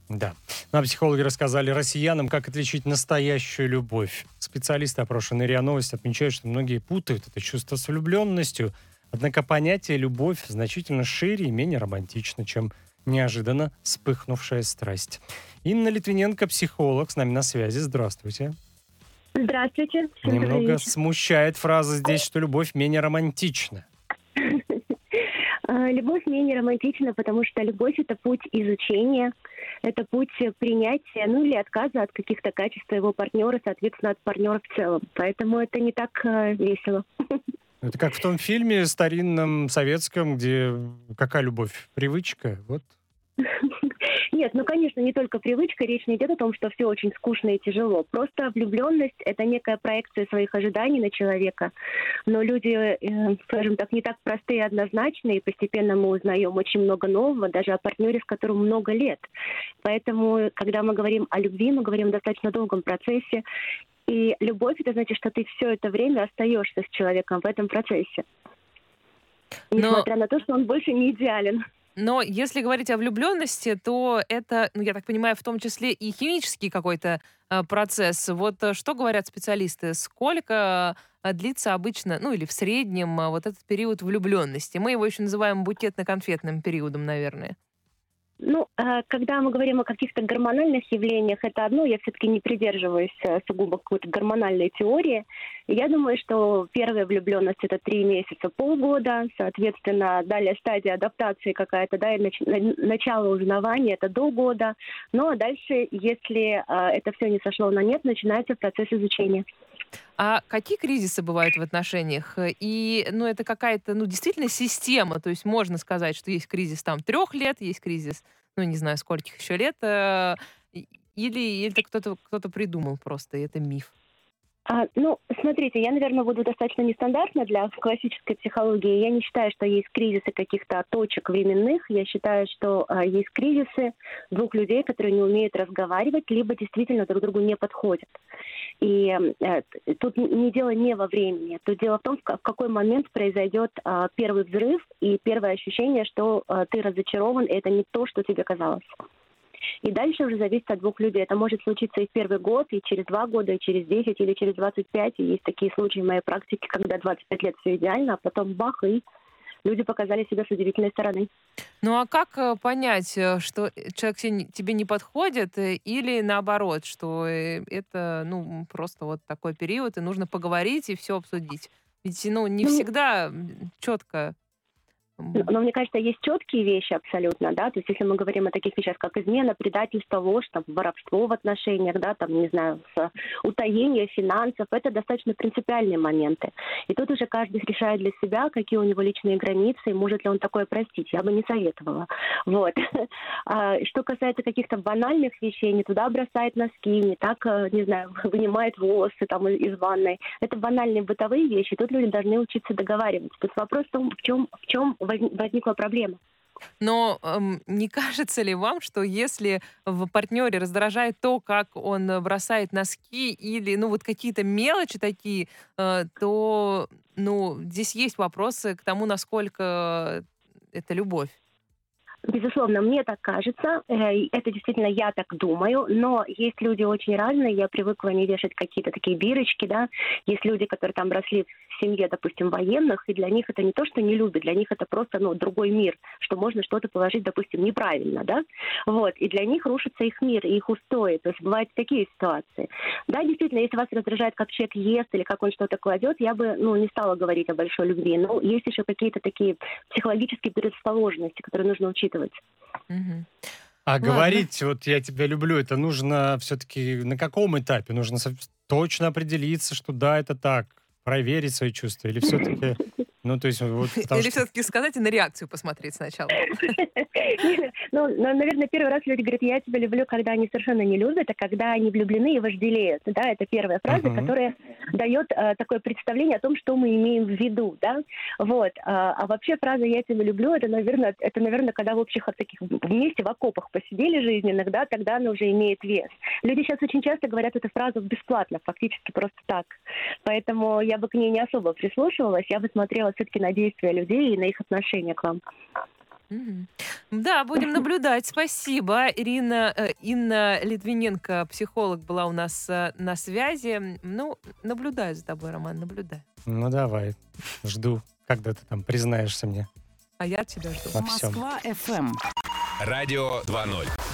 Да. Ну, а психологи рассказали россиянам, как отличить настоящую любовь. Специалисты, опрошенные РИА Новости, отмечают, что многие путают это чувство с влюбленностью. Однако понятие «любовь» значительно шире и менее романтично, чем неожиданно вспыхнувшая страсть. Инна Литвиненко, психолог, с нами на связи. Здравствуйте. Здравствуйте, всем добрый Немного вечер. смущает фраза здесь, что любовь менее романтична. Любовь менее романтична, потому что любовь — это путь изучения, это путь принятия, ну или отказа от каких-то качеств своего партнера, соответственно, от партнера в целом. Поэтому это не так весело. Это как в том фильме старинном советском, где какая любовь? Привычка? Вот. Нет, ну, конечно, не только привычка, речь не идет о том, что все очень скучно и тяжело. Просто влюбленность — это некая проекция своих ожиданий на человека. Но люди, скажем так, не так простые и однозначные, и постепенно мы узнаем очень много нового, даже о партнере, с которым много лет. Поэтому, когда мы говорим о любви, мы говорим о достаточно долгом процессе. И любовь — это значит, что ты все это время остаешься с человеком в этом процессе. Но, Несмотря на то, что он больше не идеален. но если говорить о влюбленности, то это, ну, я так понимаю, в том числе и химический какой-то процесс. Вот что говорят специалисты? Сколько длится обычно, ну или в среднем, вот этот период влюбленности? Мы его еще называем букетно-конфетным периодом, наверное. Ну, когда мы говорим о каких-то гормональных явлениях, это одно, я все-таки не придерживаюсь сугубо какой-то гормональной теории. Я думаю, что первая влюбленность — это 3 месяца, полгода, соответственно, далее стадия адаптации какая-то, да, и начало узнавания — это до года. Ну, а дальше, если это все не сошло на нет, начинается процесс изучения. А какие кризисы бывают в отношениях? И, ну, это какая-то, ну, действительно система. То есть можно сказать, что есть кризис там 3 лет, есть кризис, ну, не знаю, скольких еще лет. Или это кто-то придумал просто, и это миф. Ну, смотрите, я, наверное, буду достаточно нестандартна для классической психологии. Я не считаю, что есть кризисы каких-то точек временных. Я считаю, что есть кризисы двух людей, которые не умеют разговаривать, либо действительно друг другу не подходят. И тут не дело не во времени. Тут дело в том, в какой момент произойдет первый взрыв и первое ощущение, что ты разочарован, и это не то, что тебе казалось. И дальше уже зависит от двух людей. Это может случиться и в первый год, и через 2 года, и через 10, или через 25. И есть такие случаи в моей практике, когда 25 лет все идеально, а потом бах, и люди показали себя с удивительной стороны. Ну а как понять, что человек тебе не подходит, или наоборот, что это, ну, просто вот такой период, и нужно поговорить и все обсудить? Ведь, ну, не Ну, всегда четко. Но мне кажется, есть четкие вещи абсолютно, да, то есть если мы говорим о таких вещах, как измена, предательство, ложь, там, воровство в отношениях, да, там, не знаю, утаение финансов, это достаточно принципиальные моменты. И тут уже каждый решает для себя, какие у него личные границы, и может ли он такое простить. Я бы не советовала. Вот. Что касается каких-то банальных вещей, не туда бросает носки, не так, не знаю, вынимает волосы там из ванной. Это банальные бытовые вещи, тут люди должны учиться договариваться. Тут вопрос в том, в чем возникла проблема. Но не кажется ли вам, что если в партнере раздражает то, как он бросает носки или, ну, вот какие-то мелочи такие, то, ну, здесь есть вопросы к тому, насколько это любовь? Безусловно, мне так кажется, это действительно я так думаю, но есть люди очень разные, я привыкла не вешать какие-то такие бирочки, да, есть люди, которые там росли в семье, допустим, военных, и для них это не то, что не любят, для них это просто, ну, другой мир, что можно что-то положить, допустим, неправильно, да, вот, и для них рушится их мир, и их устои, то есть бывают такие ситуации. Да, действительно, если вас раздражает, как человек ест или как он что-то кладет, я бы, ну, не стала говорить о большой любви, но есть еще какие-то такие психологические предрасположенности, которые нужно учитывать. Мгм. А Ладно. говорить, вот я тебя люблю, это нужно все-таки на каком этапе? Нужно точно определиться, что да, это так, проверить свои чувства, или все-таки, ну, то есть, вот, потому Или что... все-таки сказать и на реакцию посмотреть сначала? Ну, наверное, первый раз люди говорят, я тебя люблю, когда они совершенно не любят, а когда они влюблены и вожделеют. Да, это первая фраза, Мгм. которая дает такое представление о том, что мы имеем в виду, да. Вот. А вообще фраза «я тебя люблю» это, наверное, когда в общих таких вместе в окопах посидели жизненных, да, тогда она уже имеет вес. Люди сейчас очень часто говорят эту фразу бесплатно, фактически просто так. Поэтому я бы к ней не особо прислушивалась, я бы смотрела все-таки на действия людей и на их отношение к вам. Мгм. Да, будем наблюдать. Спасибо. Инна Литвиненко, психолог, была у нас на связи. Ну, наблюдаю за тобой, Роман, наблюдаю. Ну, давай. Жду, когда ты там признаешься мне А я тебя жду. во всем. Москва FM. Радио 2.0.